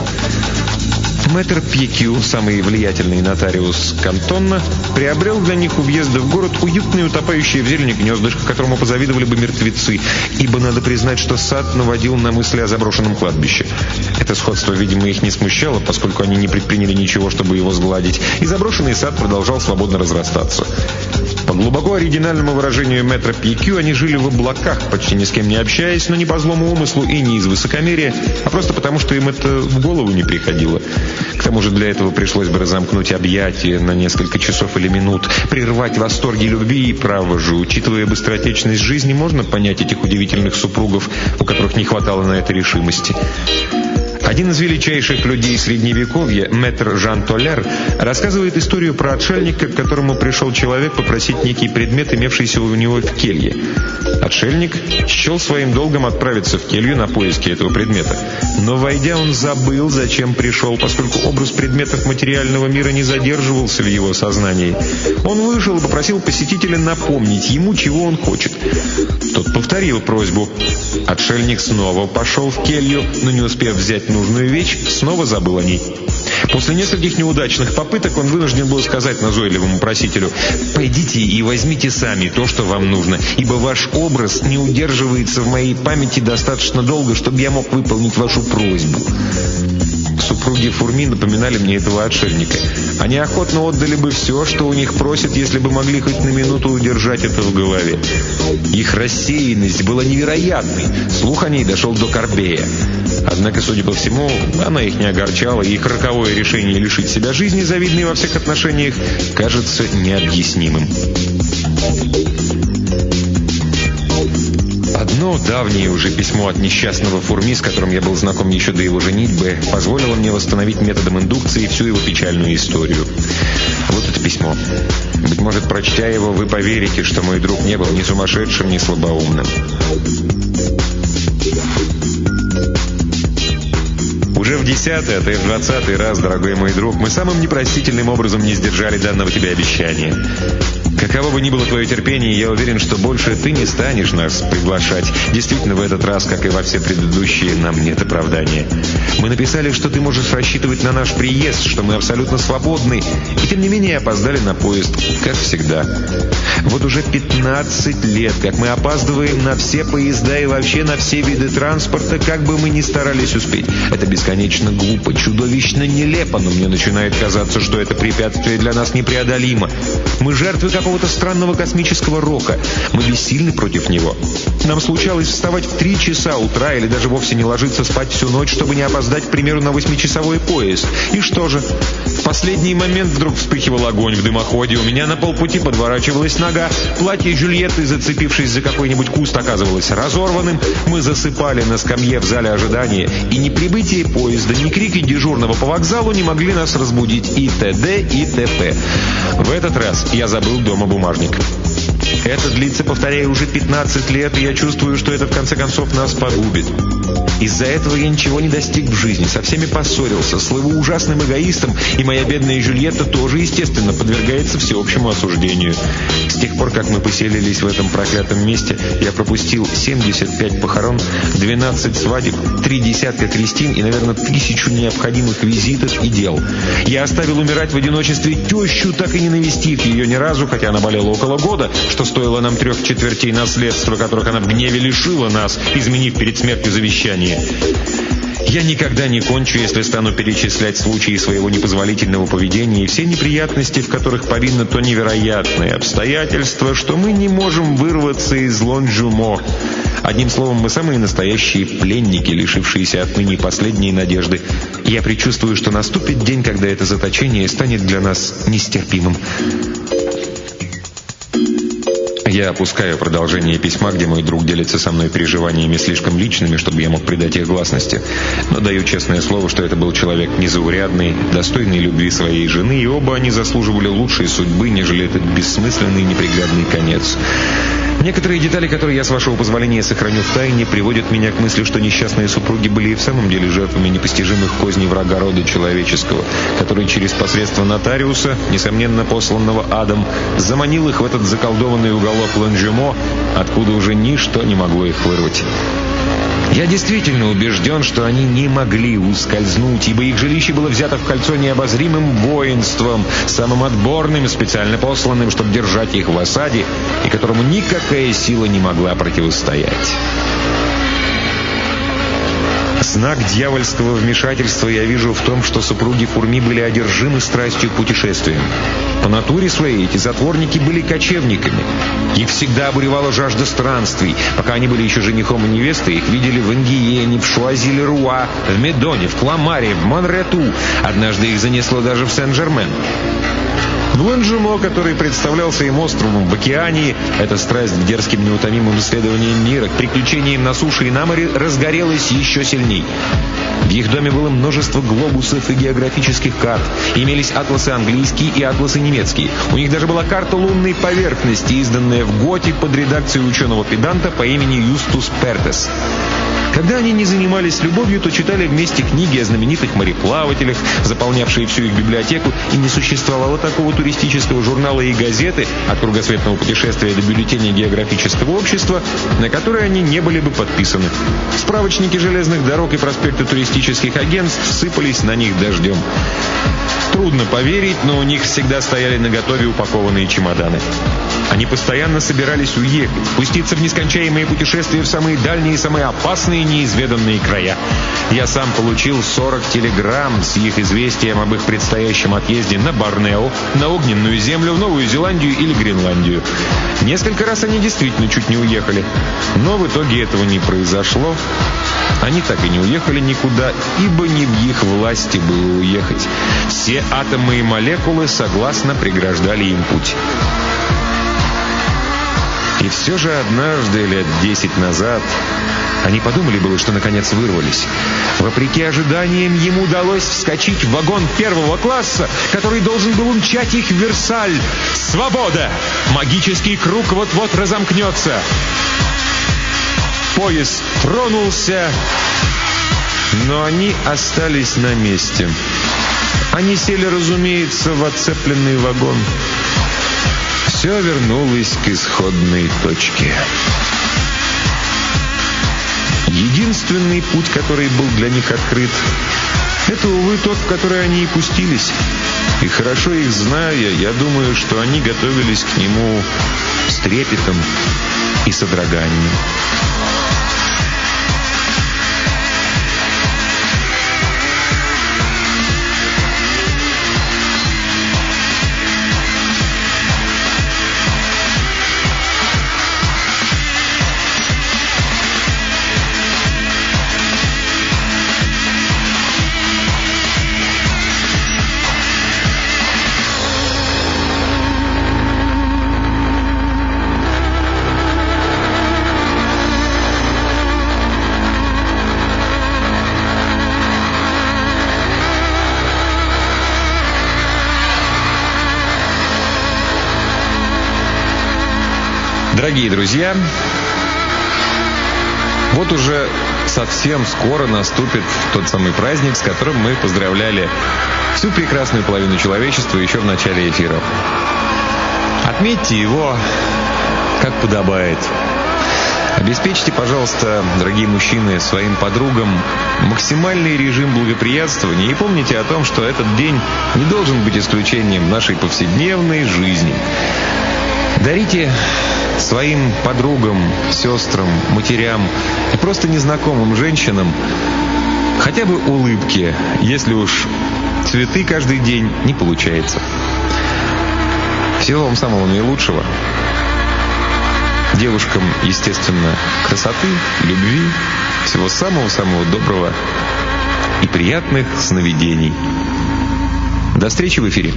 Мэтр Пьекю, самый влиятельный нотариус Кантона, приобрел для них у въезда в город уютное утопающее в зелени гнездышко, которому позавидовали бы мертвецы, ибо надо признать, что сад наводил на мысли о заброшенном кладбище. Это сходство, видимо, их не смущало, поскольку они не предприняли ничего, чтобы его сгладить, и заброшенный сад продолжал свободно разрастаться. По глубоко оригинальному выражению мэтра Пьекю, они жили в облаках, почти ни с кем не общаясь, но не по злому умыслу и не из высокомерия, а просто потому, что им это в голову не приходило. К тому же для этого пришлось бы разомкнуть объятия на несколько часов или минут, прервать восторги любви, и право же, учитывая быстротечность жизни, можно понять этих удивительных супругов, у которых не хватало на это решимости. Один из величайших людей Средневековья, мэтр Жан Толлер, рассказывает историю про отшельника, к которому пришел человек попросить некий предмет, имевшийся у него в келье. Отшельник счел своим долгом отправиться в келью на поиски этого предмета. Но, войдя, он забыл, зачем пришел, поскольку образ предметов материального мира не задерживался в его сознании. Он вышел и попросил посетителя напомнить ему, чего он хочет. Тот повторил просьбу. Отшельник снова пошел в келью, но, не успев взять нужную вещь, снова забыл о ней. После нескольких неудачных попыток он вынужден был сказать назойливому просителю: «Пойдите и возьмите сами то, что вам нужно, ибо ваш образ не удерживается в моей памяти достаточно долго, чтобы я мог выполнить вашу просьбу». Супруги Фурми напоминали мне этого отшельника. Они охотно отдали бы все, что у них просят, если бы могли хоть на минуту удержать это в голове. Их рассеянность была невероятной. Слух о ней дошел до Корбея. Однако, судя по всему, она их не огорчала, и их роковое решение лишить себя жизни, завидной во всех отношениях, кажется необъяснимым. Одно давнее уже письмо от несчастного Фурми, с которым я был знаком еще до его женитьбы, позволило мне восстановить методом индукции всю его печальную историю. Вот это письмо. Быть может, прочтя его, вы поверите, что мой друг не был ни сумасшедшим, ни слабоумным. Уже в десятый, а то и в двадцатый раз, дорогой мой друг, мы самым непростительным образом не сдержали данного тебе обещания. Каково бы ни было твое терпение, я уверен, что больше ты не станешь нас приглашать. Действительно, в этот раз, как и во все предыдущие, нам нет оправдания. Мы написали, что ты можешь рассчитывать на наш приезд, что мы абсолютно свободны, и тем не менее опоздали на поезд, как всегда. Вот уже пятнадцать лет, как мы опаздываем на все поезда и вообще на все виды транспорта, как бы мы ни старались успеть. Это бесконечно глупо, чудовищно нелепо, но мне начинает казаться, что это препятствие для нас непреодолимо. Мы жертвы какого-то странного космического рока. Мы бессильны против него. Нам случалось вставать в три часа утра или даже вовсе не ложиться спать всю ночь, чтобы не опоздать, к примеру, на восьмичасовой поезд. И что же? В последний момент вдруг вспыхивал огонь в дымоходе, у меня на полпути подворачивалась нога, платье Жюльетты, зацепившись за какой-нибудь куст, оказывалось разорванным, мы засыпали на скамье в зале ожидания, и ни прибытие поезда, ни крики дежурного по вокзалу не могли нас разбудить, и т.д. и т.п. В этот раз я забыл дома бумажник. Это длится, повторяю, уже пятнадцать лет, и я чувствую, что это в конце концов нас погубит. Из-за этого я ничего не достиг в жизни, со всеми поссорился, слыву ужасным эгоистом, и моя бедная Жюльетта тоже, естественно, подвергается всеобщему осуждению. С тех пор, как мы поселились в этом проклятом месте, я пропустил семьдесят пять похорон, двенадцать свадеб, три десятка крестин и, наверное, тысячу необходимых визитов и дел. Я оставил умирать в одиночестве тещу, так и не навестив ее ни разу, хотя она болела около года, что стоило нам трех четвертей наследства, которых она в гневе лишила нас, изменив перед смертью завещание. Я никогда не кончу, если стану перечислять случаи своего непозволительного поведения и все неприятности, в которых повинно то невероятное обстоятельство, что мы не можем вырваться из Лонжумо. Одним словом, мы самые настоящие пленники, лишившиеся отныне последней надежды. Я предчувствую, что наступит день, когда это заточение станет для нас нестерпимым. Я опускаю продолжение письма, где мой друг делится со мной переживаниями слишком личными, чтобы я мог придать их гласности. Но даю честное слово, что это был человек незаурядный, достойный любви своей жены, и оба они заслуживали лучшей судьбы, нежели этот бессмысленный неприглядный конец. Некоторые детали, которые я, с вашего позволения, сохраню в тайне, приводят меня к мысли, что несчастные супруги были и в самом деле жертвами непостижимых козней врага рода человеческого, который через посредство нотариуса, несомненно посланного адом, заманил их в этот заколдованный уголок Лонжумо, откуда уже ничто не могло их вырвать. Я действительно убежден, что они не могли ускользнуть, ибо их жилище было взято в кольцо необозримым воинством, самым отборным, специально посланным, чтобы держать их в осаде, и которому никакая сила не могла противостоять. Знак дьявольского вмешательства я вижу в том, что супруги Фурми были одержимы страстью к путешествиям. По натуре своей эти затворники были кочевниками. Их всегда обуревала жажда странствий. Пока они были еще женихом и невестой, их видели в Ангиене, в Шуази-ле-Руа, в Медоне, в Кламаре, в Монрету. Однажды их занесло даже в Сен-Жермен. В Лонжумо, который представлялся им островом в океане, эта страсть к дерзким неутомимым исследованиям мира, к приключениям на суше и на море разгорелась еще сильней. В их доме было множество глобусов и географических карт. Имелись атласы английские и атласы немецкие. У них даже была карта лунной поверхности, изданная в Готе под редакцией ученого-педанта по имени Юстус Пертес. Когда они не занимались любовью, то читали вместе книги о знаменитых мореплавателях, заполнявшие всю их библиотеку, и не существовало такого туристического журнала и газеты, от кругосветного путешествия до бюллетеня географического общества, на которые они не были бы подписаны. Справочники железных дорог и проспекты туристических агентств сыпались на них дождем. Трудно поверить, но у них всегда стояли наготове упакованные чемоданы. Они постоянно собирались уехать, пуститься в нескончаемые путешествия в самые дальние и самые опасные неизведанные края. Я сам получил сорок телеграмм с их известием об их предстоящем отъезде на Борнео, на Огненную землю, в Новую Зеландию или Гренландию. Несколько раз они действительно чуть не уехали, но в итоге этого не произошло. Они так и не уехали никуда, ибо не в их власти было уехать. Все атомы и молекулы согласно преграждали им путь. И все же однажды, лет десять назад, они подумали было, что наконец вырвались. Вопреки ожиданиям, ему удалось вскочить в вагон первого класса, который должен был умчать их в Версаль. Свобода! Магический круг вот-вот разомкнется. Поезд тронулся, но они остались на месте. Они сели, разумеется, в оцепленный вагон. Все вернулось к исходной точке. Единственный путь, который был для них открыт, это, увы, тот, в который они и пустились. И хорошо их зная, я думаю, что они готовились к нему с трепетом и содроганием. Дорогие друзья, вот уже совсем скоро наступит тот самый праздник, с которым мы поздравляли всю прекрасную половину человечества еще в начале эфира. Отметьте его, как подобает. Обеспечьте, пожалуйста, дорогие мужчины, своим подругам максимальный режим благоприятствования и помните о том, что этот день не должен быть исключением нашей повседневной жизни. Дарите своим подругам, сестрам, матерям и просто незнакомым женщинам хотя бы улыбки, если уж цветы каждый день не получается. Всего вам самого наилучшего. Девушкам, естественно, красоты, любви, всего самого-самого доброго и приятных сновидений. До встречи в эфире.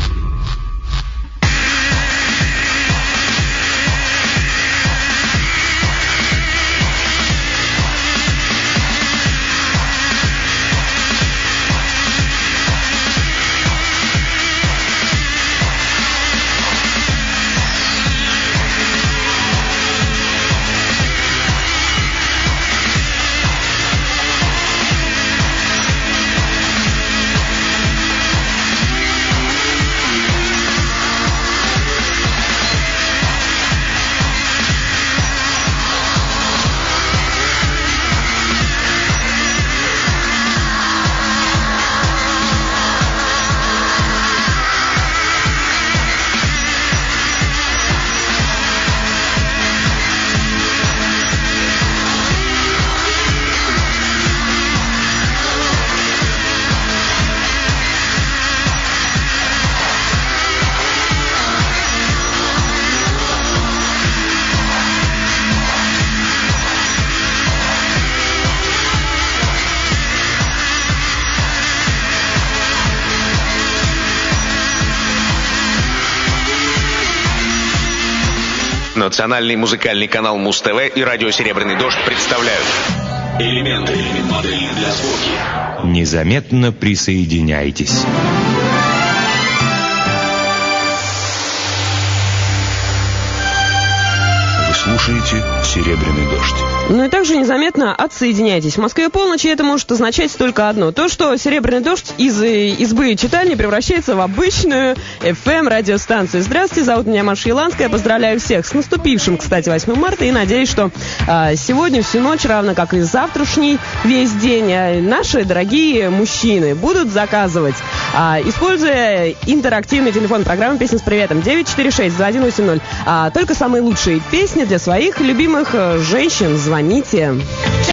Национальный музыкальный канал Муз-ТВ и радио «Серебряный дождь» представляют элементы модели для звуки. Незаметно присоединяйтесь. Вы слушаете «Серебряный дождь». Ну и также незаметно отсоединяйтесь. В Москве полночи это может означать только одно. То, что «Серебряный дождь» из избы читальни превращается в обычную эф эм-радиостанцию. Здравствуйте, зовут меня Маша Еланская. Поздравляю всех с наступившим, кстати, восьмым марта. И надеюсь, что а, сегодня всю ночь, равно как и завтрашний весь день, а, наши дорогие мужчины будут заказывать, а, используя интерактивный телефон программы «Песня с приветом» девять четыре шесть два один восемь ноль. А, только самые лучшие песни для своих любимых женщин. Звоните.